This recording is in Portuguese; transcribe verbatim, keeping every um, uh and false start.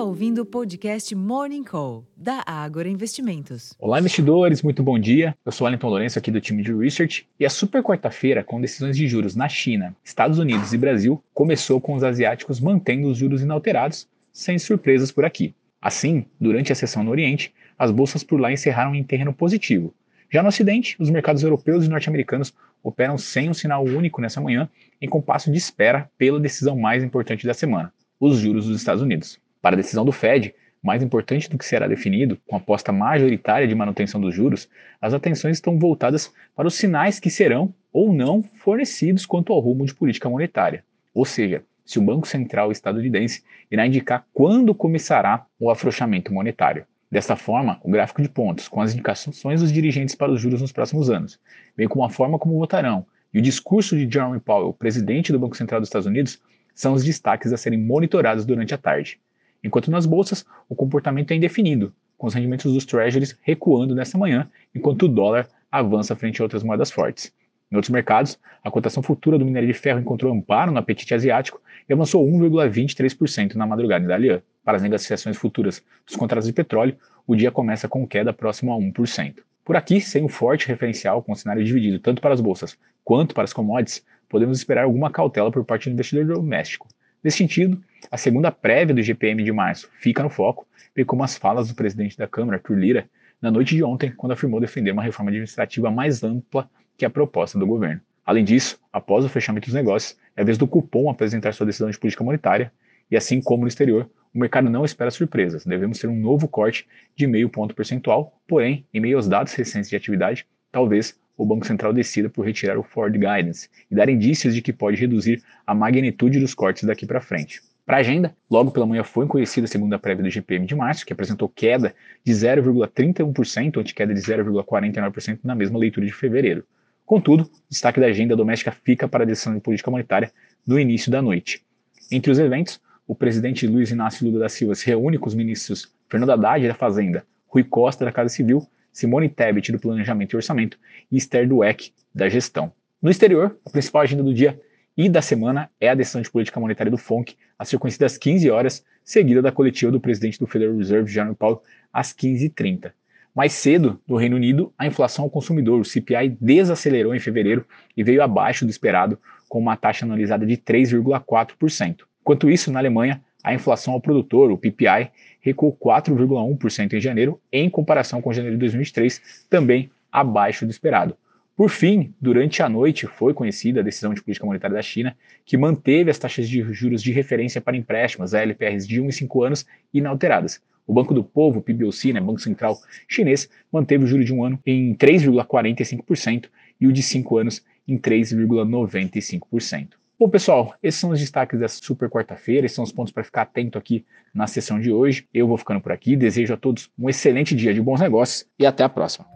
está ouvindo o podcast Morning Call, da Ágora Investimentos. Olá, investidores, muito bom dia. Eu sou Wellington Lourenço, aqui do time de Research, e a super quarta-feira, com decisões de juros na China, Estados Unidos e Brasil, começou com os asiáticos mantendo os juros inalterados, sem surpresas por aqui. Assim, durante a sessão no Oriente, as bolsas por lá encerraram em terreno positivo. Já no Ocidente, os mercados europeus e norte-americanos operam sem um sinal único nessa manhã, em compasso de espera pela decisão mais importante da semana, os juros dos Estados Unidos. Para a decisão do Fed, mais importante do que será definido, com a aposta majoritária de manutenção dos juros, as atenções estão voltadas para os sinais que serão ou não fornecidos quanto ao rumo de política monetária. Ou seja, se o Banco Central estadunidense irá indicar quando começará o afrouxamento monetário. Desta forma, o gráfico de pontos, com as indicações dos dirigentes para os juros nos próximos anos, bem como a forma como votarão e o discurso de Jerome Powell, presidente do Banco Central dos Estados Unidos, são os destaques a serem monitorados durante a tarde. Enquanto nas bolsas, o comportamento é indefinido, com os rendimentos dos treasuries recuando nesta manhã, enquanto o dólar avança frente a outras moedas fortes. Em outros mercados, a cotação futura do minério de ferro encontrou amparo no apetite asiático e avançou um vírgula vinte e três por cento na madrugada em Dalian. Para as negociações futuras dos contratos de petróleo, o dia começa com queda próxima a um por cento. Por aqui, sem um forte referencial com o cenário dividido tanto para as bolsas quanto para as commodities, podemos esperar alguma cautela por parte do investidor doméstico. Nesse sentido, a segunda prévia do I G P M de março fica no foco, bem como as falas do presidente da Câmara, Arthur Lira, na noite de ontem, quando afirmou defender uma reforma administrativa mais ampla que a proposta do governo. Além disso, após o fechamento dos negócios, é a vez do cupom apresentar sua decisão de política monetária, e assim como no exterior, o mercado não espera surpresas. Devemos ter um novo corte de meio ponto percentual, porém, em meio aos dados recentes de atividade, talvez o Banco Central decida por retirar o Forward Guidance e dar indícios de que pode reduzir a magnitude dos cortes daqui para frente. Para a agenda, logo pela manhã foi conhecida a segunda prévia do I G P M de março, que apresentou queda de zero vírgula trinta e um por cento, ante queda de zero vírgula quarenta e nove por cento na mesma leitura de fevereiro. Contudo, destaque da agenda doméstica fica para a decisão de política monetária no início da noite. Entre os eventos, o presidente Luiz Inácio Lula da Silva se reúne com os ministros Fernando Haddad da Fazenda, Rui Costa da Casa Civil, Simone Tebet do Planejamento e Orçamento e Esther Dweck da Gestão. No exterior, a principal agenda do dia e da semana é a decisão de política monetária do F O N C, a ser conhecida às quinze horas, seguida da coletiva do presidente do Federal Reserve, Jerome Powell, às quinze e trinta. Mais cedo, no Reino Unido, a inflação ao consumidor, o C P I, desacelerou em fevereiro e veio abaixo do esperado, com uma taxa anualizada de três vírgula quatro por cento. Enquanto isso, na Alemanha, a inflação ao produtor, o P P I, recuou quatro vírgula um por cento em janeiro, em comparação com janeiro de dois mil e vinte e três, também abaixo do esperado. Por fim, durante a noite foi conhecida a decisão de política monetária da China, que manteve as taxas de juros de referência para empréstimos, a L P Rs de um e cinco anos, inalteradas. O Banco do Povo, o P B O C, né, Banco Central Chinês, manteve o juro de um ano em três vírgula quarenta e cinco por cento e o de cinco anos em três vírgula noventa e cinco por cento. Bom, pessoal, esses são os destaques dessa super quarta-feira, esses são os pontos para ficar atento aqui na sessão de hoje. Eu vou ficando por aqui, desejo a todos um excelente dia de bons negócios e até a próxima.